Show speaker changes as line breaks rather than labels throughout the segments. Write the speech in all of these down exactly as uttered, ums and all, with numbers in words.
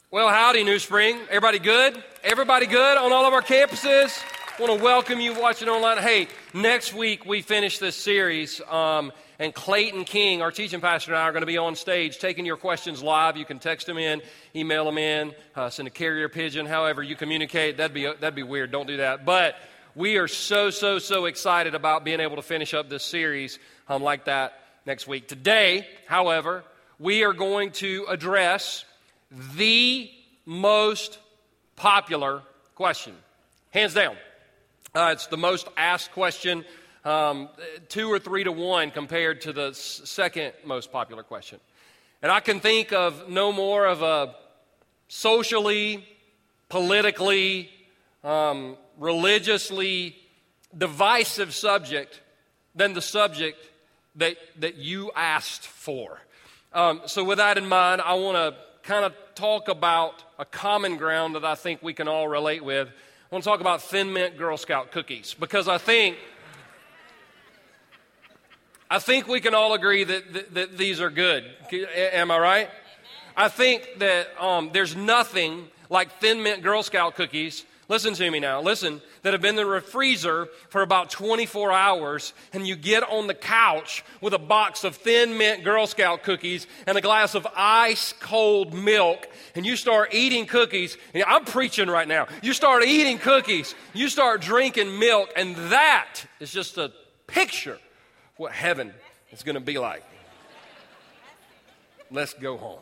Well, howdy, New Spring. Everybody good? Everybody good on all of our campuses? I want to welcome you watching online. Hey, next week we finish this series, um, and Clayton King, our teaching pastor, and I are going to be on stage taking your questions live. You can text them in, email them in, uh, send a carrier pigeon, however you communicate. That'd be that'd be weird. Don't do that. But we are so, so, so excited about being able to finish up this series um, like that next week. Today, however, we are going to address the most popular question, hands down. Uh, it's the most asked question, um, two or three to one compared to the s- second most popular question. And I can think of no more of a socially, politically, um, religiously divisive subject than the subject that, that you asked for. Um, so with that in mind, I want to kind of talk about a common ground that I think we can all relate with. I want to talk about Thin Mint Girl Scout cookies because I think I think we can all agree that, that, that these are good. Am I right? I think that um, there's nothing like Thin Mint Girl Scout cookies. Listen to me now. Listen, that have been in the freezer for about twenty-four hours, and you get on the couch with a box of Thin Mint Girl Scout cookies and a glass of ice-cold milk, and you start eating cookies. And I'm preaching right now. You start eating cookies. You start drinking milk, and that is just a picture of what heaven is going to be like. Let's go home.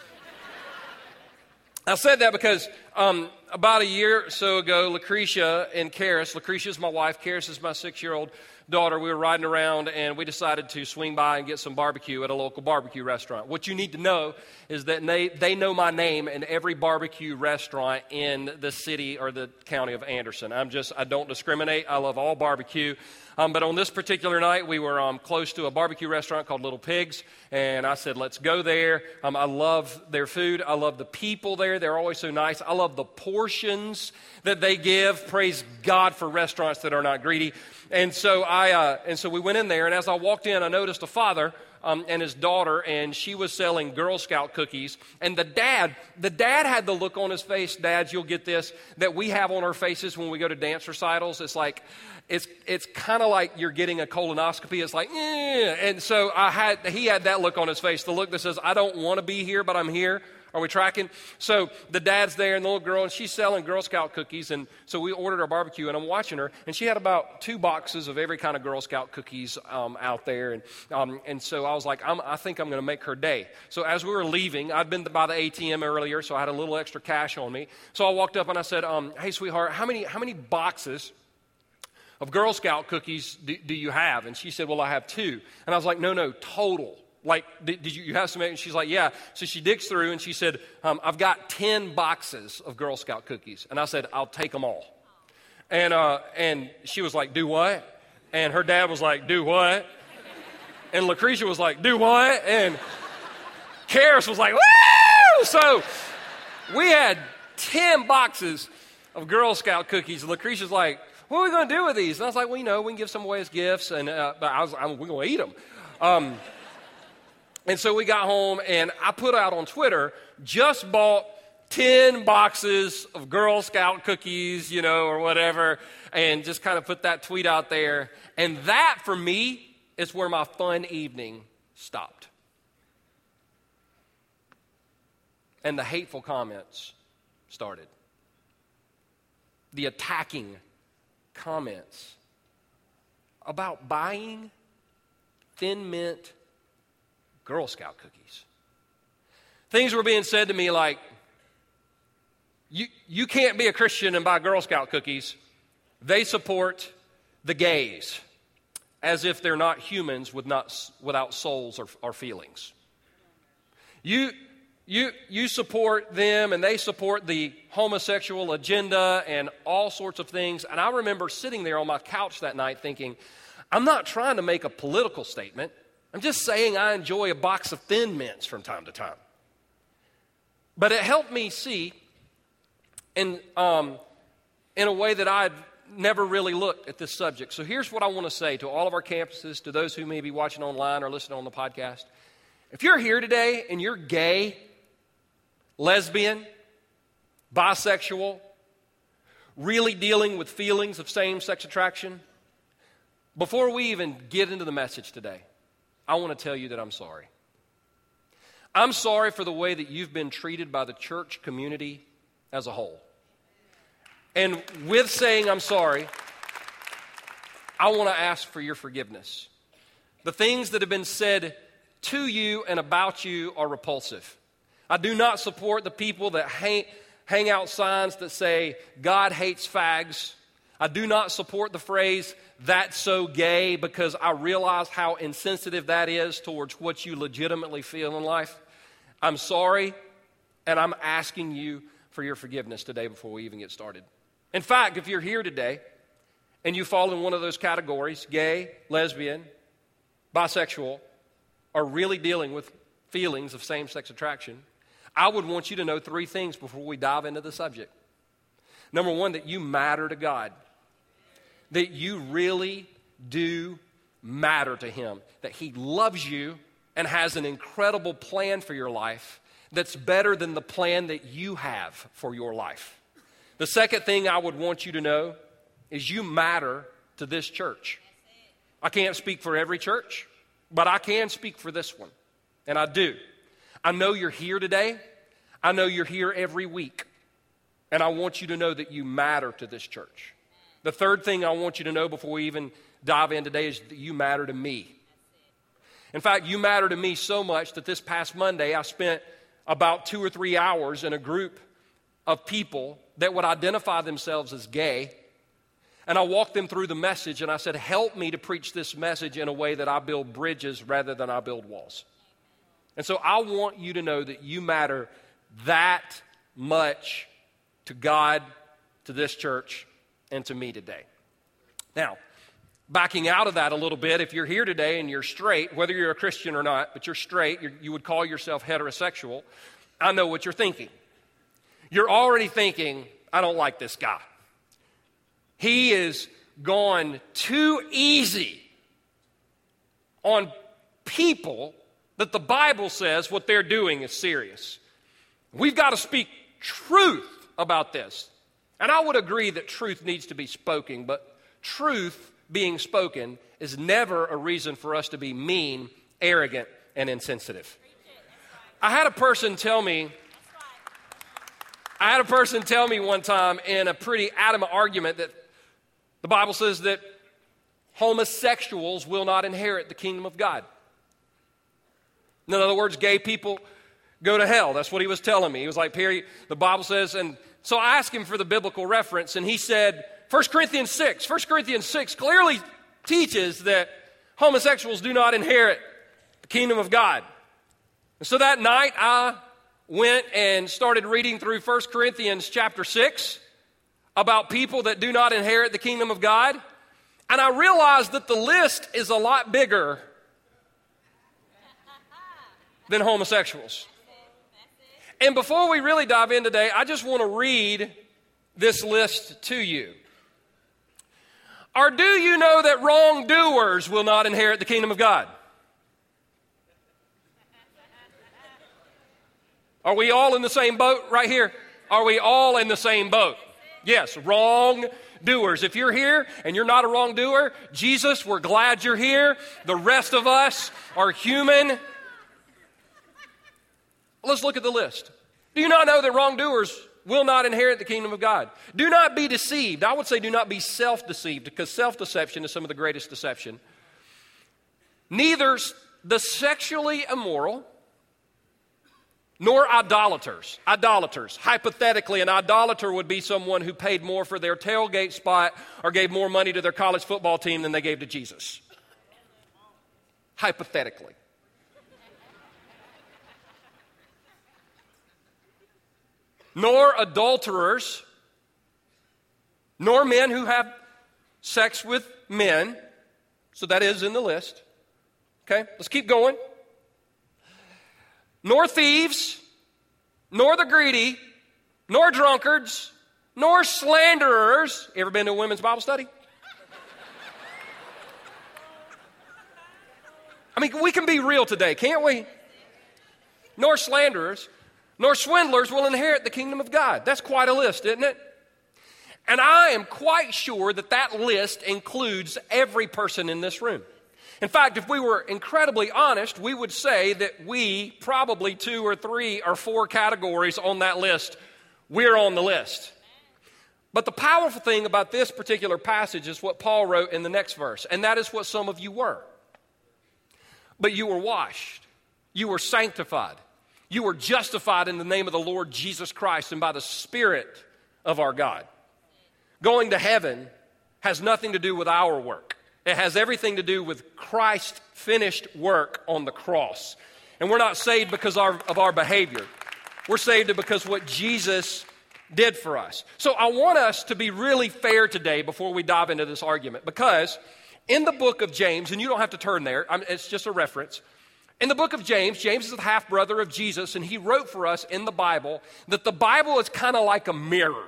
I said that because um, about a year or so ago, Lucretia and Karis, Lucretia is my wife, Karis is my six-year-old daughter, we were riding around and we decided to swing by and get some barbecue at a local barbecue restaurant. What you need to know is that they, they know my name in every barbecue restaurant in the city or the county of Anderson. I'm just, I don't discriminate. I love all barbecue. Um, but on this particular night, we were um, close to a barbecue restaurant called Little Pigs, and I said, let's go there. Um, I love their food. I love the people there. They're always so nice. I love the portions that they give. Praise God for restaurants that are not greedy. And so I, uh, and so we went in there, and as I walked in, I noticed a father um, and his daughter, and she was selling Girl Scout cookies. And the dad, the dad had the look on his face, dads, you'll get this, that we have on our faces when we go to dance recitals. It's like, It's it's kind of like you're getting a colonoscopy. It's like, eh. And so I had he had that look on his face, the look that says, I don't want to be here, but I'm here. Are we tracking? So the dad's there and the little girl, and she's selling Girl Scout cookies. And so we ordered our barbecue, and I'm watching her, and she had about two boxes of every kind of Girl Scout cookies um, out there. And um, and so I was like, I'm, I think I'm going to make her day. So as we were leaving, I'd been by the A T M earlier, so I had a little extra cash on me. So I walked up and I said, um, hey, sweetheart, how many how many boxes of Girl Scout cookies do, do you have? And she said, well, I have two. And I was like, no, no, total. Like, did, did you, you have some? And she's like, yeah. So she digs through and she said, um, I've got ten boxes of Girl Scout cookies. And I said, I'll take them all. And, uh, and she was like, do what? And her dad was like, do what? And Lucretia was like, do what? And Karis was like, woo! So we had ten boxes of Girl Scout cookies. And Lucretia's like, what are we going to do with these? And I was like, well, you know, we can give some away as gifts. And uh, but I was, I, we're going to eat them. Um, and so we got home, and I put out on Twitter, just bought ten boxes of Girl Scout cookies, you know, or whatever, and just kind of put that tweet out there. And that, for me, is where my fun evening stopped. And the hateful comments started. The attacking comments about buying Thin Mint Girl Scout cookies. Things were being said to me like, you, you can't be a Christian and buy Girl Scout cookies. They support the gays, as if they're not humans with not, without souls or, or feelings. You... You you support them, and they support the homosexual agenda and all sorts of things. And I remember sitting there on my couch that night thinking, I'm not trying to make a political statement. I'm just saying I enjoy a box of Thin Mints from time to time. But it helped me see in, um, in a way that I'd never really looked at this subject. So here's what I want to say to all of our campuses, to those who may be watching online or listening on the podcast. If you're here today and you're gay, lesbian, bisexual, really dealing with feelings of same-sex attraction. Before we even get into the message today, I want to tell you that I'm sorry. I'm sorry for the way that you've been treated by the church community as a whole. And with saying I'm sorry, I want to ask for your forgiveness. The things that have been said to you and about you are repulsive. I do not support the people that hang, hang out signs that say, God hates fags. I do not support the phrase, that's so gay, because I realize how insensitive that is towards what you legitimately feel in life. I'm sorry, and I'm asking you for your forgiveness today before we even get started. In fact, if you're here today and you fall in one of those categories, gay, lesbian, bisexual, or really dealing with feelings of same-sex attraction, I would want you to know three things before we dive into the subject. Number one, that you matter to God. That you really do matter to Him. That He loves you and has an incredible plan for your life that's better than the plan that you have for your life. The second thing I would want you to know is you matter to this church. I can't speak for every church, but I can speak for this one, and I do. I know you're here today. I know you're here every week, and I want you to know that you matter to this church. The third thing I want you to know before we even dive in today is that you matter to me. In fact, you matter to me so much that this past Monday I spent about two or three hours in a group of people that would identify themselves as gay. And I walked them through the message and I said, help me to preach this message in a way that I build bridges rather than I build walls. And so I want you to know that you matter that much to God, to this church, and to me today. Now, backing out of that a little bit, if you're here today and you're straight, whether you're a Christian or not, but you're straight, you're, you would call yourself heterosexual, I know what you're thinking. You're already thinking, I don't like this guy. He is gone too easy on people that the Bible says what they're doing is serious. We've got to speak truth about this. And I would agree that truth needs to be spoken, but truth being spoken is never a reason for us to be mean, arrogant, and insensitive. I had a person tell me, I had a person tell me one time in a pretty adamant argument that the Bible says that homosexuals will not inherit the kingdom of God. In other words, gay people go to hell. That's what he was telling me. He was like, Perry, the Bible says, and so I asked him for the biblical reference, and he said, First Corinthians six. First Corinthians six clearly teaches that homosexuals do not inherit the kingdom of God. And so that night, I went and started reading through First Corinthians chapter six about people that do not inherit the kingdom of God. And I realized that the list is a lot bigger than homosexuals. And before we really dive in today, I just want to read this list to you. Or do you know that wrongdoers will not inherit the kingdom of God? Are we all in the same boat right here? Are we all in the same boat? Yes, wrongdoers. If you're here and you're not a wrongdoer, Jesus, we're glad you're here. The rest of us are human. Let's look at the list. Do you not know that wrongdoers will not inherit the kingdom of God? Do not be deceived. I would say do not be self-deceived, because self-deception is some of the greatest deception. Neither the sexually immoral, nor idolaters. Idolaters. Hypothetically, an idolater would be someone who paid more for their tailgate spot or gave more money to their college football team than they gave to Jesus. Hypothetically. Nor adulterers, nor men who have sex with men. So that is in the list. Okay, let's keep going. Nor thieves, nor the greedy, nor drunkards, nor slanderers. Ever been to a women's Bible study? I mean, we can be real today, can't we? Nor slanderers, nor swindlers will inherit the kingdom of God. That's quite a list, isn't it? And I am quite sure that that list includes every person in this room. In fact, if we were incredibly honest, we would say that we, probably two or three or four categories on that list, we're on the list. But the powerful thing about this particular passage is what Paul wrote in the next verse, and that is what some of you were. But you were washed, you were sanctified, you were justified in the name of the Lord Jesus Christ and by the Spirit of our God. Going to heaven has nothing to do with our work. It has everything to do with Christ's finished work on the cross. And we're not saved because our, of our behavior. We're saved because what Jesus did for us. So I want us to be really fair today before we dive into this argument, because in the book of James, and you don't have to turn there, I mean, it's just a reference. In the book of James, James is the half-brother of Jesus, and he wrote for us in the Bible that the Bible is kind of like a mirror.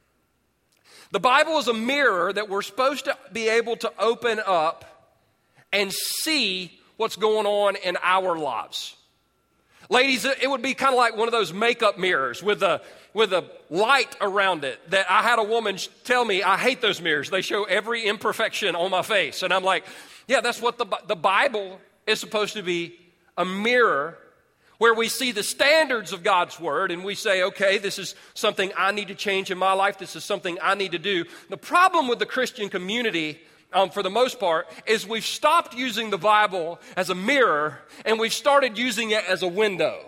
The Bible is a mirror that we're supposed to be able to open up and see what's going on in our lives. Ladies, it would be kind of like one of those makeup mirrors with a with a light around it that I had a woman tell me, I hate those mirrors. They show every imperfection on my face. And I'm like, yeah, that's what the, the Bible is supposed to be, a mirror where we see the standards of God's word and we say, okay, this is something I need to change in my life. This is something I need to do. The problem with the Christian community, um, for the most part, is we've stopped using the Bible as a mirror and we've started using it as a window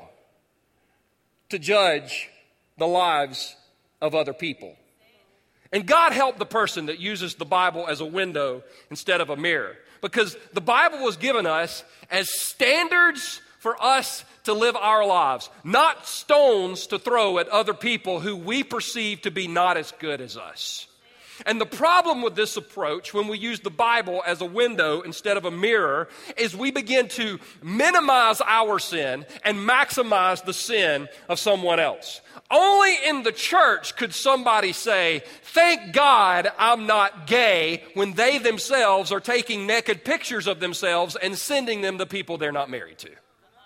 to judge the lives of other people. And God help the person that uses the Bible as a window instead of a mirror, because the Bible was given us as standards for us to live our lives, not stones to throw at other people who we perceive to be not as good as us. And the problem with this approach, when we use the Bible as a window instead of a mirror, is we begin to minimize our sin and maximize the sin of someone else. Only in the church could somebody say, thank God I'm not gay, when they themselves are taking naked pictures of themselves and sending them to people they're not married to.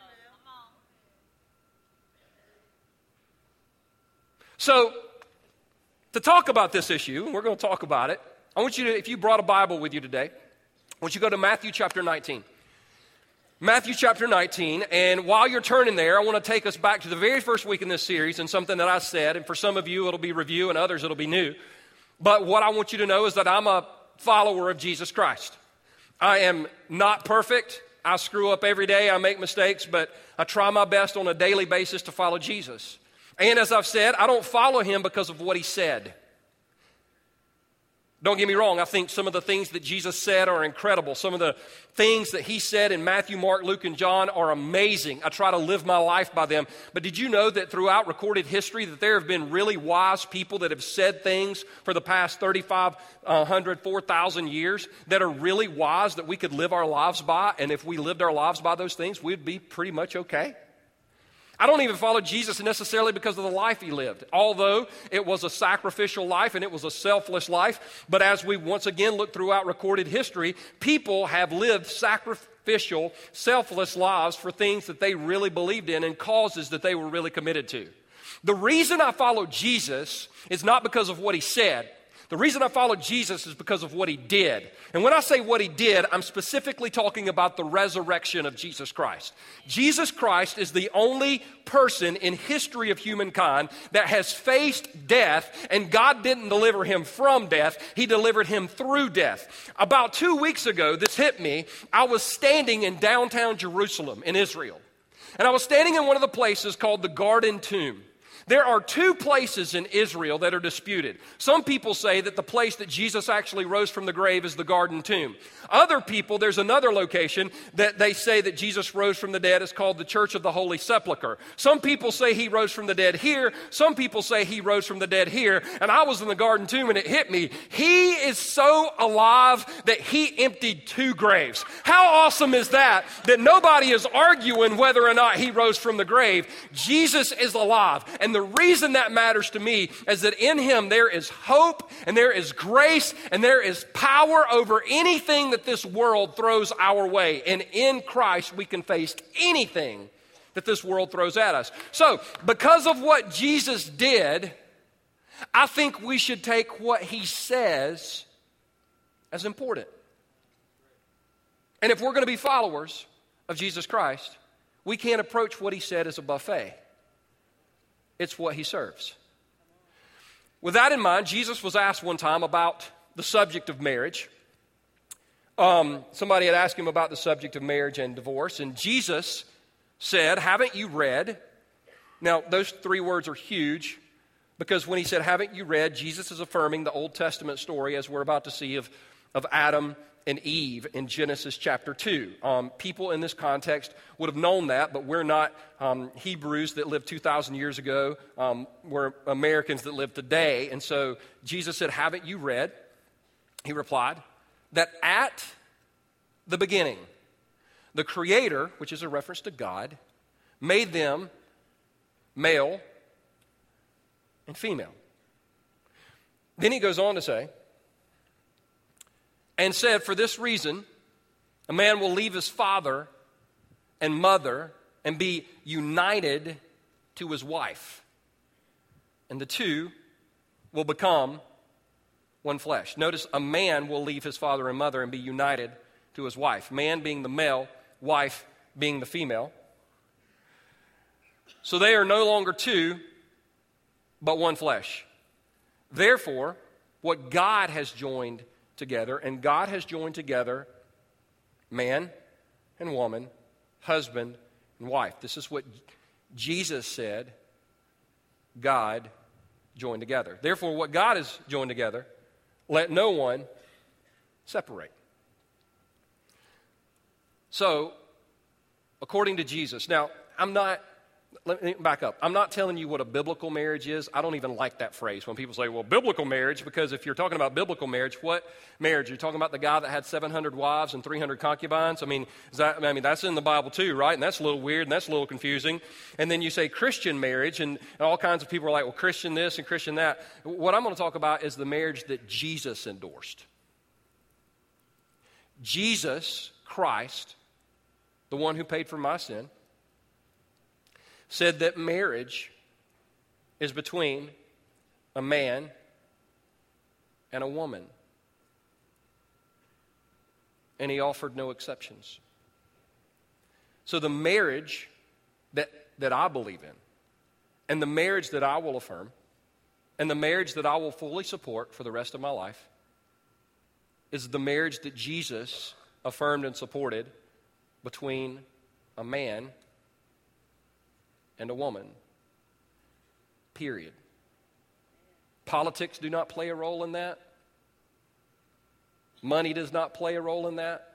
So, to talk about this issue, and we're going to talk about it, I want you to, if you brought a Bible with you today, I want you to go to Matthew chapter nineteen. Matthew chapter nineteen, and while you're turning there, I want to take us back to the very first week in this series and something that I said, and for some of you it'll be review and others it'll be new. But what I want you to know is that I'm a follower of Jesus Christ. I am not perfect. I screw up every day. I make mistakes, but I try my best on a daily basis to follow Jesus. And as I've said, I don't follow him because of what he said. Don't get me wrong, I think some of the things that Jesus said are incredible. Some of the things that he said in Matthew, Mark, Luke, and John are amazing. I try to live my life by them. But did you know that throughout recorded history that there have been really wise people that have said things for the past thirty-five hundred, four thousand years that are really wise that we could live our lives by? And if we lived our lives by those things, we'd be pretty much okay. I don't even follow Jesus necessarily because of the life he lived, although it was a sacrificial life and it was a selfless life. But as we once again look throughout recorded history, people have lived sacrificial, selfless lives for things that they really believed in and causes that they were really committed to. The reason I follow Jesus is not because of what he said. The reason I follow Jesus is because of what he did. And when I say what he did, I'm specifically talking about the resurrection of Jesus Christ. Jesus Christ is the only person in history of humankind that has faced death, and God didn't deliver him from death. He delivered him through death. About two weeks ago, this hit me. I was standing in downtown Jerusalem in Israel, and I was standing in one of the places called the Garden Tomb. There are two places in Israel that are disputed. Some people say that the place that Jesus actually rose from the grave is the Garden Tomb. Other people, there's another location that they say that Jesus rose from the dead. It's called the Church of the Holy Sepulchre. Some people say he rose from the dead here. Some people say he rose from the dead here. And I was in the Garden Tomb and it hit me. He is so alive that he emptied two graves. How awesome is that? That nobody is arguing whether or not he rose from the grave. Jesus is alive. And the reason that matters to me is that in him there is hope and there is grace and there is power over anything that this world throws our way. And in Christ we can face anything that this world throws at us. So, because of what Jesus did, I think we should take what he says as important. And if we're going to be followers of Jesus Christ, we can't approach what he said as a buffet. It's what he serves. With that in mind, Jesus was asked one time about the subject of marriage. Um, somebody had asked him about the subject of marriage and divorce, and Jesus said, haven't you read? Now, those three words are huge, because when he said, haven't you read, Jesus is affirming the Old Testament story, as we're about to see, of, of Adam and Eve in Genesis chapter two. Um, people in this context would have known that, but we're not um, Hebrews that lived two thousand years ago. Um, we're Americans that live today. And so Jesus said, haven't you read? He replied, that at the beginning, the Creator, which is a reference to God, made them male and female. Then he goes on to say, and said, for this reason, a man will leave his father and mother and be united to his wife. And the two will become one flesh. Notice, a man will leave his father and mother and be united to his wife. Man being the male, wife being the female. So they are no longer two, but one flesh. Therefore, what God has joined together, and God has joined together man and woman, husband and wife. This is what Jesus said God joined together. Therefore, what God has joined together, let no one separate. So, according to Jesus, now, I'm not, let me back up. I'm not telling you what a biblical marriage is. I don't even like that phrase when people say, well, biblical marriage, because if you're talking about biblical marriage, what marriage? You're talking about the guy that had seven hundred wives and three hundred concubines? I mean, is that, I mean, that's in the Bible too, right? And that's a little weird and that's a little confusing. And then you say Christian marriage, and, and all kinds of people are like, well, Christian this and Christian that. What I'm going to talk about is the marriage that Jesus endorsed. Jesus Christ, the one who paid for my sin, said that marriage is between a man and a woman. And he offered no exceptions. So the marriage that, that I believe in, and the marriage that I will affirm, and the marriage that I will fully support for the rest of my life, is the marriage that Jesus affirmed and supported between a man and a woman. Period. Politics do not play a role in that. Money does not play a role in that.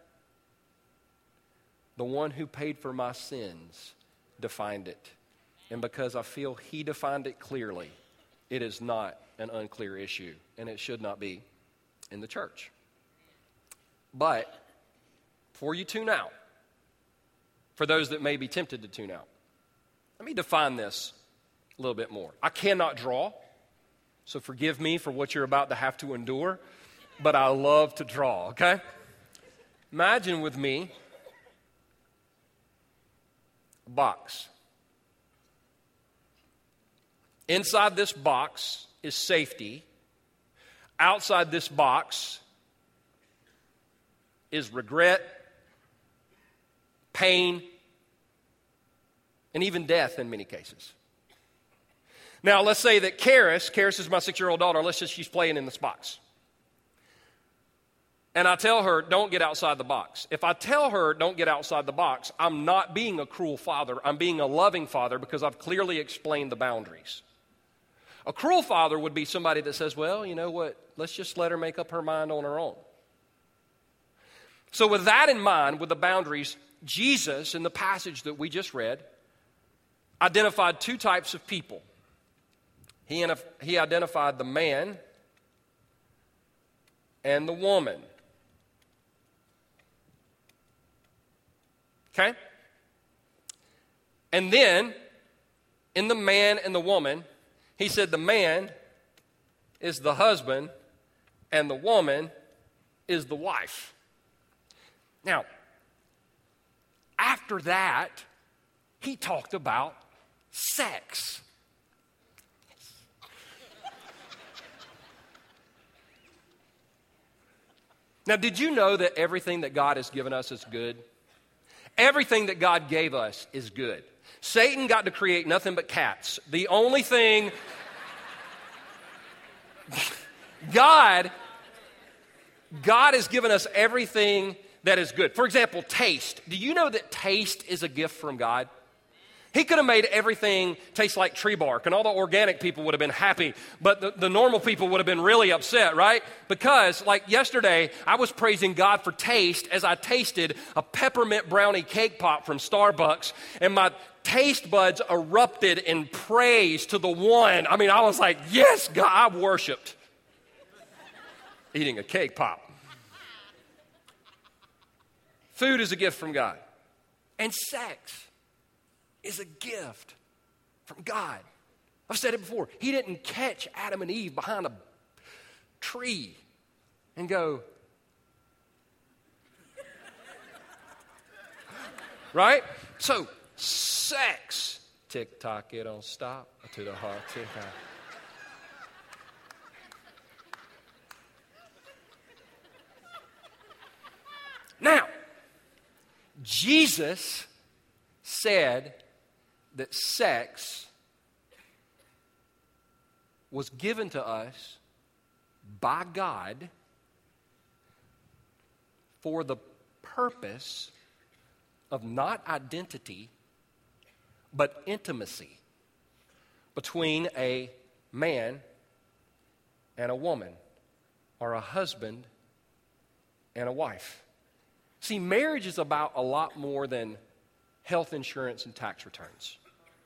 The one who paid for my sins defined it. And because I feel he defined it clearly, it is not an unclear issue, and it should not be in the church. But before you tune out, for those that may be tempted to tune out, let me define this a little bit more. I cannot draw, so forgive me for what you're about to have to endure, but I love to draw, okay? Imagine with me a box. Inside this box is safety. Outside this box is regret, pain, and even death in many cases. Now, let's say that Karis, Karis is my six-year-old daughter, let's just, she's playing in this box. And I tell her, don't get outside the box. If I tell her, don't get outside the box, I'm not being a cruel father. I'm being a loving father because I've clearly explained the boundaries. A cruel father would be somebody that says, well, you know what, let's just let her make up her mind on her own. So with that in mind, with the boundaries, Jesus, in the passage that we just read, identified two types of people. He, he identified the man and the woman. Okay? And then, in the man and the woman, he said the man is the husband and the woman is the wife. Now, after that, He talked about sex. Now, did you know that everything that God has given us is good? Everything that God gave us is good. Satan got to create nothing but cats. The only thing God, God has given us everything that is good. For example, taste. Do you know that taste is a gift from God? He could have made everything taste like tree bark, and all the organic people would have been happy, but the, the normal people would have been really upset, right? Because, like yesterday, I was praising God for taste as I tasted a peppermint brownie cake pop from Starbucks, and my taste buds erupted in praise to the one. I mean, I was like, yes, God, I worshiped eating a cake pop. Food is a gift from God, and sex is a gift from God. I've said it before. He didn't catch Adam and Eve behind a tree and go, right? So, sex. Tick-tock, it don't stop. To the heart, tick-tock. Now, Jesus said that sex was given to us by God for the purpose of not identity, but intimacy between a man and a woman, or a husband and a wife. See, marriage is about a lot more than health insurance and tax returns.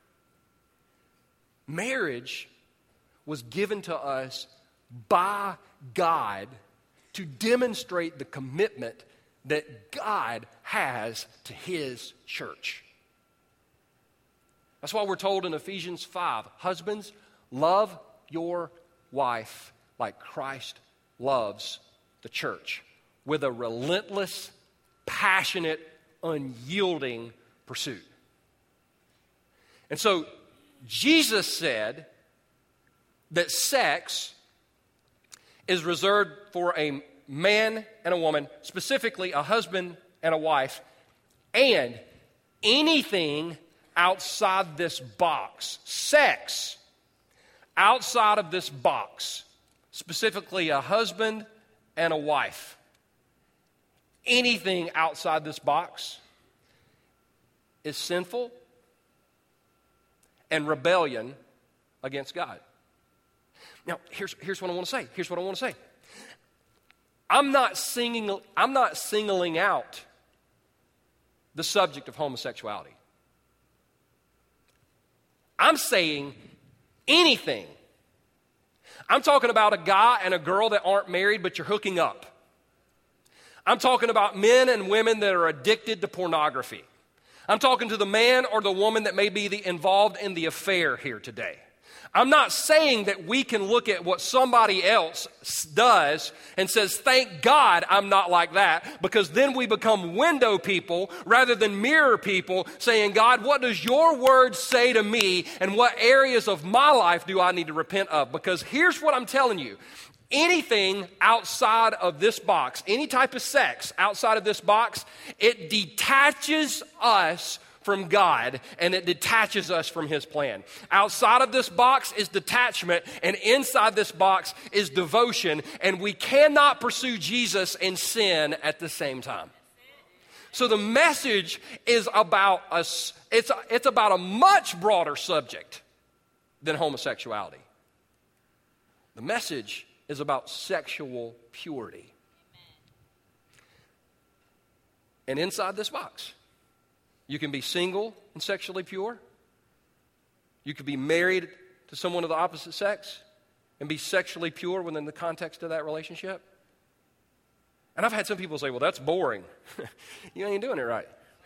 Marriage was given to us by God to demonstrate the commitment that God has to His church. That's why we're told in Ephesians five, husbands, love your wife like Christ loves the church, with a relentless, passionate, unyielding pursuit. And so Jesus said that sex is reserved for a man and a woman, specifically a husband and a wife, and anything outside this box, sex outside of this box, specifically a husband and a wife, anything outside this box is sinful and rebellion against God. Now, here's, here's what I want to say. Here's what I want to say. I'm not singing, I'm not singling out the subject of homosexuality. I'm saying anything. I'm talking about a guy and a girl that aren't married, but you're hooking up. I'm talking about men and women that are addicted to pornography. I'm talking to the man or the woman that may be the, involved in the affair here today. I'm not saying that we can look at what somebody else does and says, thank God I'm not like that, because then we become window people rather than mirror people, saying, God, what does your word say to me, and what areas of my life do I need to repent of? Because here's what I'm telling you. Anything outside of this box, any type of sex outside of this box, it detaches us from God, and it detaches us from His plan. Outside of this box is detachment, and inside this box is devotion, and we cannot pursue Jesus and sin at the same time. So the message is about us. It's, it's about a much broader subject than homosexuality. The message is about sexual purity. And inside this box, you can be single and sexually pure. You could be married to someone of the opposite sex and be sexually pure within the context of that relationship. And I've had some people say, well, that's boring. You ain't doing it right.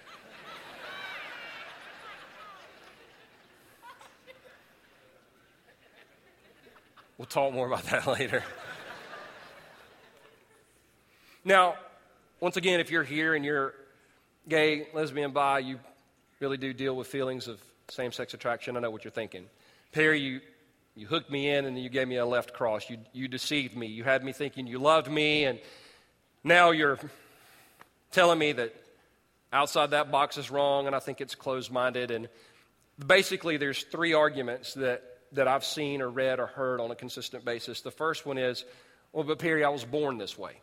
We'll talk more about that later. Now, once again, if you're here and you're gay, lesbian, bi, you really do deal with feelings of same-sex attraction. I know what you're thinking. Perry, you, you hooked me in and you gave me a left cross. You, you deceived me. You had me thinking you loved me, and now you're telling me that outside that box is wrong, and I think it's closed-minded. And basically, there's three arguments that, that I've seen or read or heard on a consistent basis. The first one is, well, but Perry, I was born this way.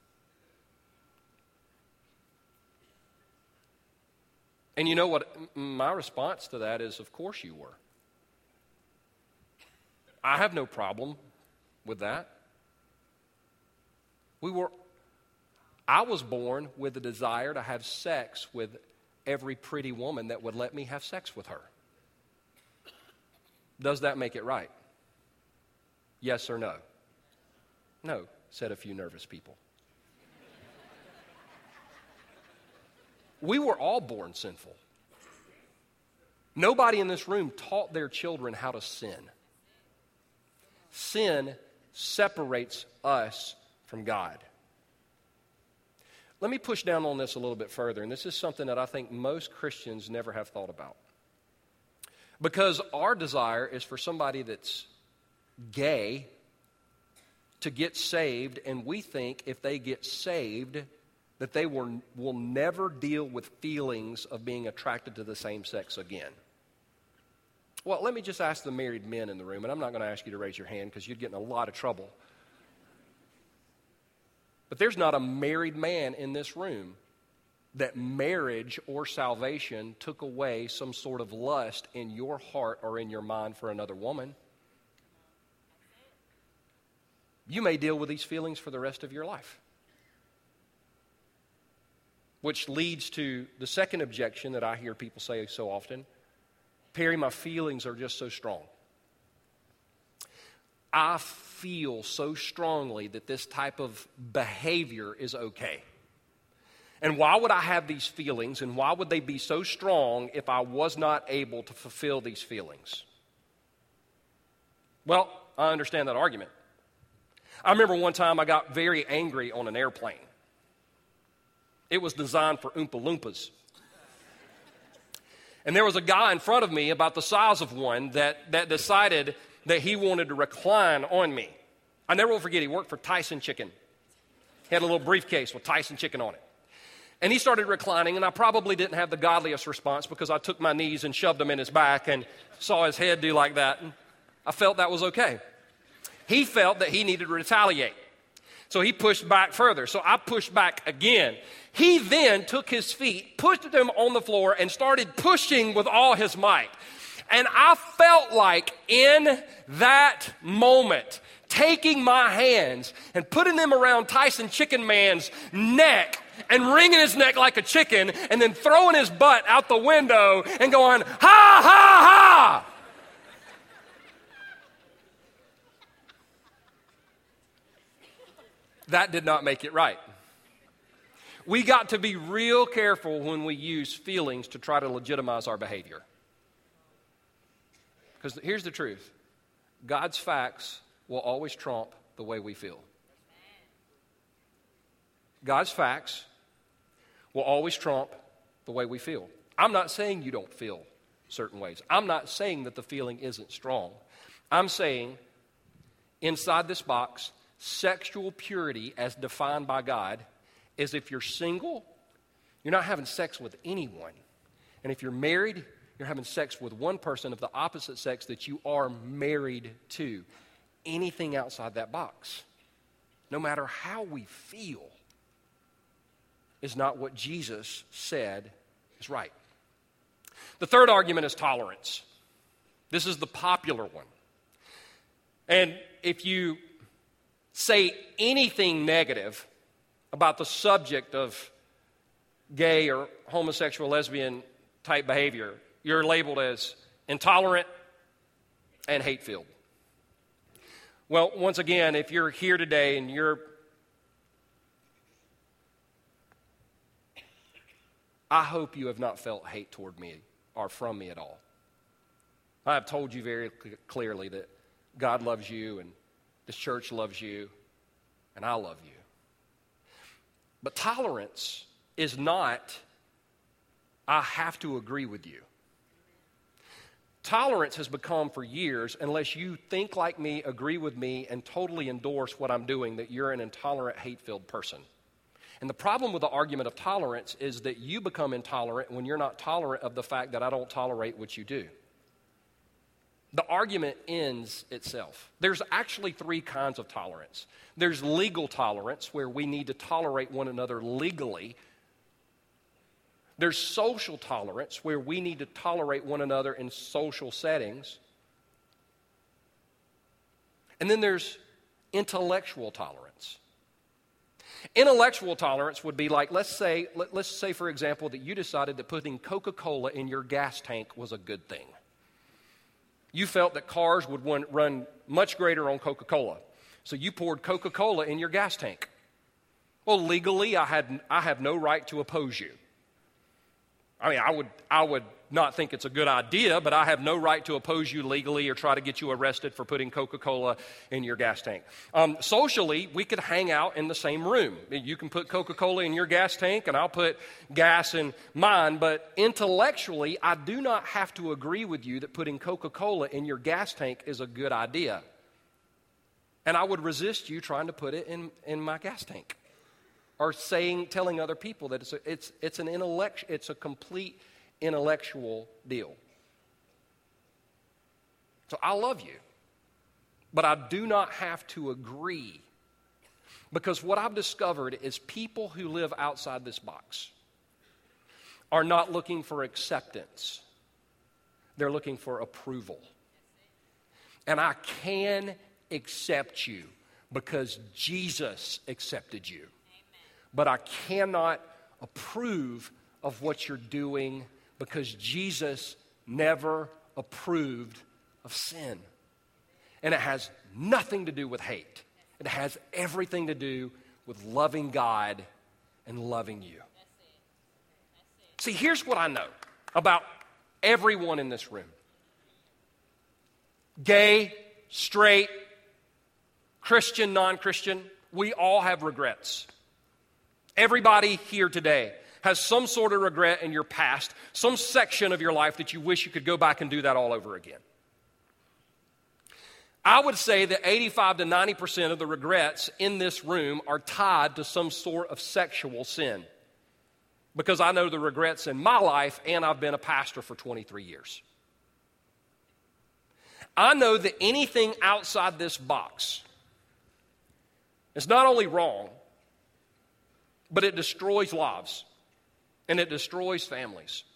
And you know what? My response to that is, of course you were. I have no problem with that. We were, I was born with the desire to have sex with every pretty woman that would let me have sex with her. Does that make it right? Yes or no? No, said a few nervous people. We were all born sinful. Nobody in this room taught their children how to sin. Sin separates us from God. Let me push down on this a little bit further, and this is something that I think most Christians never have thought about. Because our desire is for somebody that's gay to get saved, and we think if they get saved, that they will, will never deal with feelings of being attracted to the same sex again. Well, let me just ask the married men in the room, and I'm not going to ask you to raise your hand because you'd get in a lot of trouble. But there's not a married man in this room that marriage or salvation took away some sort of lust in your heart or in your mind for another woman. You may deal with these feelings for the rest of your life. Which leads to the second objection that I hear people say so often. Perry, my feelings are just so strong. I feel so strongly that this type of behavior is okay. And why would I have these feelings, and why would they be so strong if I was not able to fulfill these feelings? Well, I understand that argument. I remember one time I got very angry on an airplane. It was designed for Oompa Loompas. And there was a guy in front of me about the size of one that, that decided that he wanted to recline on me. I never will forget, he worked for Tyson Chicken. He had a little briefcase with Tyson Chicken on it. And he started reclining, and I probably didn't have the godliest response because I took my knees and shoved them in his back and saw his head do like that. And I felt that was okay. He felt that he needed to retaliate. So he pushed back further. So I pushed back again. He then took his feet, pushed them on the floor, and started pushing with all his might. And I felt like in that moment, taking my hands and putting them around Tyson Chicken Man's neck and wringing his neck like a chicken and then throwing his butt out the window and going, ha, ha, ha. That did not make it right. We got to be real careful when we use feelings to try to legitimize our behavior. Because here's the truth. God's facts will always trump the way we feel. God's facts will always trump the way we feel. I'm not saying you don't feel certain ways. I'm not saying that the feeling isn't strong. I'm saying inside this box, sexual purity as defined by God is if you're single, you're not having sex with anyone. And if you're married, you're having sex with one person of the opposite sex that you are married to. Anything outside that box, no matter how we feel, is not what Jesus said is right. The third argument is tolerance. This is the popular one. And if you say anything negative about the subject of gay or homosexual, lesbian type behavior, you're labeled as intolerant and hate-filled. Well, once again, if you're here today and you're, I hope you have not felt hate toward me or from me at all. I have told you very cl- clearly that God loves you and this church loves you and I love you. But tolerance is not I have to agree with you. Tolerance has become for years, unless you think like me, agree with me, and totally endorse what I'm doing, that you're an intolerant, hate-filled person. And the problem with the argument of tolerance is that you become intolerant when you're not tolerant of the fact that I don't tolerate what you do. The argument ends itself. There's actually three kinds of tolerance. There's legal tolerance, where we need to tolerate one another legally. There's social tolerance, where we need to tolerate one another in social settings. And then there's intellectual tolerance. Intellectual tolerance would be like, let's say, let, let's say, for example, that you decided that putting Coca-Cola in your gas tank was a good thing. You felt that cars would run, run much greater on Coca-Cola. So you poured Coca-Cola in your gas tank. Well, legally, I had I have no right to oppose you. I mean, I would I would not think it's a good idea, but I have no right to oppose you legally or try to get you arrested for putting Coca-Cola in your gas tank. Um, socially, we could hang out in the same room. You can put Coca-Cola in your gas tank, and I'll put gas in mine. But intellectually, I do not have to agree with you that putting Coca-Cola in your gas tank is a good idea. And I would resist you trying to put it in, in my gas tank. Or saying, telling other people that it's a, it's it's an intellect, it's a complete intellectual deal. So I love you, but I do not have to agree, because what I've discovered is people who live outside this box are not looking for acceptance; they're looking for approval. And I can accept you because Jesus accepted you. But I cannot approve of what you're doing because Jesus never approved of sin. And it has nothing to do with hate. It has everything to do with loving God and loving you. See, here's what I know about everyone in this room. Gay, straight, Christian, non-Christian, we all have regrets. Everybody here today has some sort of regret in your past, some section of your life that you wish you could go back and do that all over again. I would say that eighty-five to ninety percent of the regrets in this room are tied to some sort of sexual sin. Because I know the regrets in my life, and I've been a pastor for twenty-three years. I know that anything outside this box is not only wrong, but it destroys lives, and it destroys families.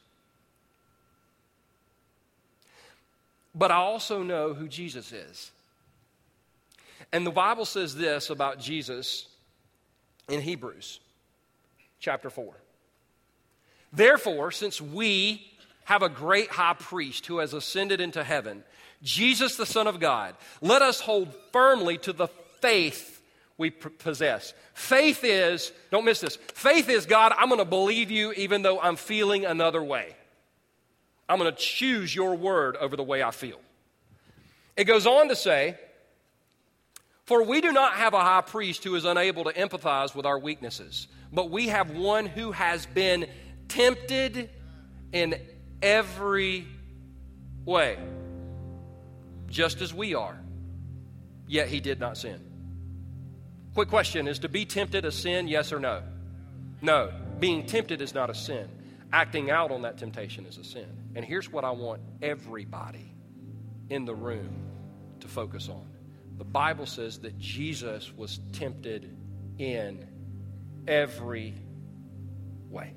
But I also know who Jesus is. And the Bible says this about Jesus in Hebrews chapter four. Therefore, since we have a great high priest who has ascended into heaven, Jesus the Son of God, let us hold firmly to the faith we possess. Faith is, don't miss this, faith is, God, I'm going to believe you even though I'm feeling another way. I'm going to choose your word over the way I feel. It goes on to say, for we do not have a high priest who is unable to empathize with our weaknesses, but we have one who has been tempted in every way, just as we are, yet he did not sin. Quick question, is to be tempted a sin, yes or no? No. Being tempted is not a sin. Acting out on that temptation is a sin. And here's what I want everybody in the room to focus on. The Bible says that Jesus was tempted in every way.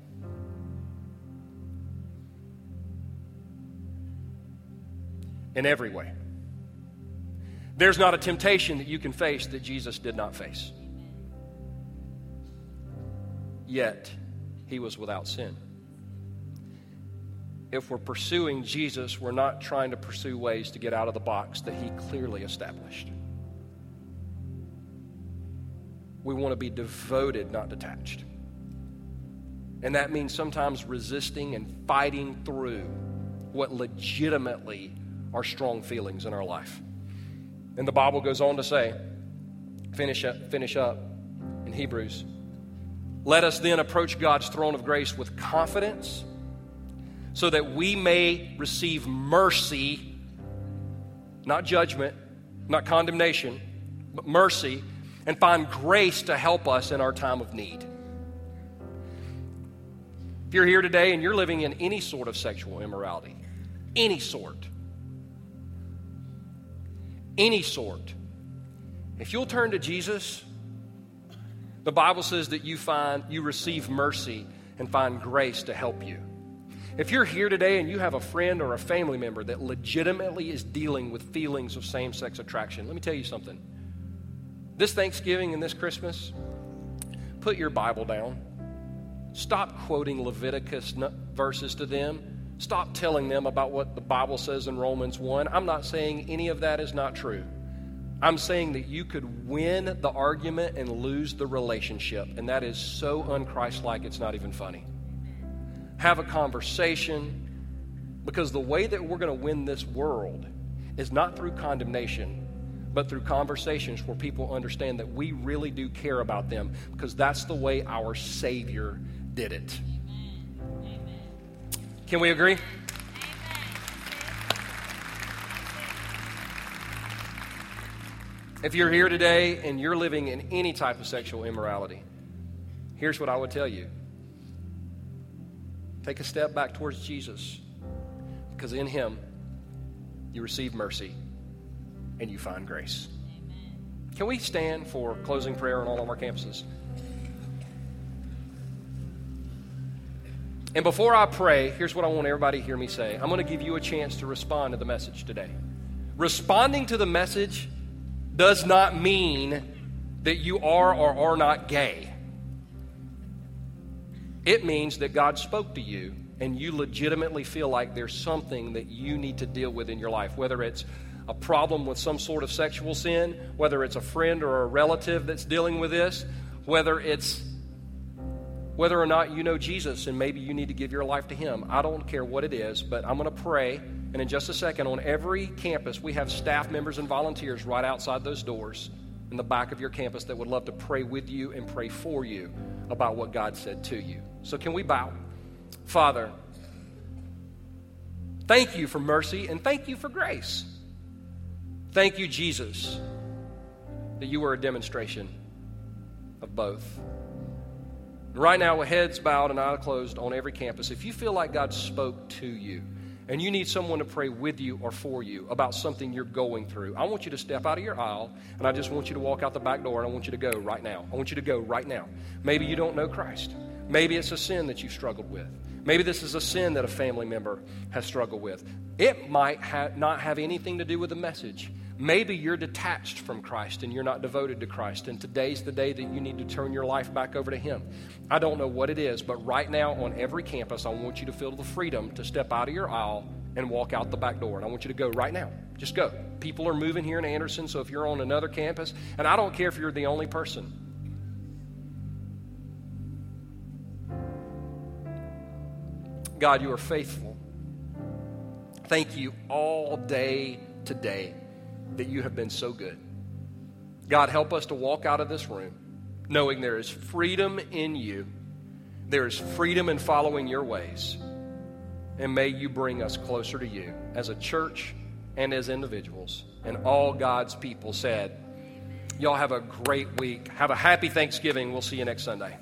In every way. There's not a temptation that you can face that Jesus did not face. Yet, he was without sin. If we're pursuing Jesus, we're not trying to pursue ways to get out of the box that he clearly established. We want to be devoted, not detached. And that means sometimes resisting and fighting through what legitimately are strong feelings in our life. And the Bible goes on to say, finish up, finish up in Hebrews, let us then approach God's throne of grace with confidence so that we may receive mercy, not judgment, not condemnation, but mercy, and find grace to help us in our time of need. If you're here today and you're living in any sort of sexual immorality, any sort, any sort, if you'll turn to Jesus, the Bible says that you find, you receive mercy and find grace to help you. If you're here today and you have a friend or a family member that legitimately is dealing with feelings of same-sex attraction, let me tell you something. This Thanksgiving and this Christmas, put your Bible down. Stop quoting Leviticus verses to them. Stop telling them about what the Bible says in Romans one. I'm not saying any of that is not true. I'm saying that you could win the argument and lose the relationship, and that is so un-Christ-like it's not even funny. Have a conversation, because the way that we're going to win this world is not through condemnation, but through conversations where people understand that we really do care about them, because that's the way our Savior did it. Amen. Can we agree? Amen. If you're here today and you're living in any type of sexual immorality, here's what I would tell you. Take a step back towards Jesus, because in Him you receive mercy and you find grace. Amen. Can we stand for closing prayer on all of our campuses? And before I pray, here's what I want everybody to hear me say. I'm going to give you a chance to respond to the message today. Responding to the message does not mean that you are or are not gay. It means that God spoke to you and you legitimately feel like there's something that you need to deal with in your life, whether it's a problem with some sort of sexual sin, whether it's a friend or a relative that's dealing with this, whether it's whether or not you know Jesus and maybe you need to give your life to Him. I don't care what it is, but I'm going to pray, and in just a second, on every campus, we have staff members and volunteers right outside those doors in the back of your campus that would love to pray with you and pray for you about what God said to you. So can we bow? Father, thank you for mercy and thank you for grace. Thank you, Jesus, that you were a demonstration of both. Right now, with heads bowed and eyes closed on every campus, if you feel like God spoke to you and you need someone to pray with you or for you about something you're going through, I want you to step out of your aisle, and I just want you to walk out the back door, and I want you to go right now. I want you to go right now. Maybe you don't know Christ. Maybe it's a sin that you've struggled with. Maybe this is a sin that a family member has struggled with. It might ha- not have anything to do with the message. Maybe you're detached from Christ and you're not devoted to Christ, and today's the day that you need to turn your life back over to Him. I don't know what it is, but right now on every campus, I want you to feel the freedom to step out of your aisle and walk out the back door. And I want you to go right now. Just go. People are moving here in Anderson, so if you're on another campus, and I don't care if you're the only person. God, you are faithful. Thank you all day today that you have been so good. God, help us to walk out of this room knowing there is freedom in you. There is freedom in following your ways. And may you bring us closer to you as a church and as individuals. And all God's people said, y'all have a great week. Have a happy Thanksgiving. We'll see you next Sunday.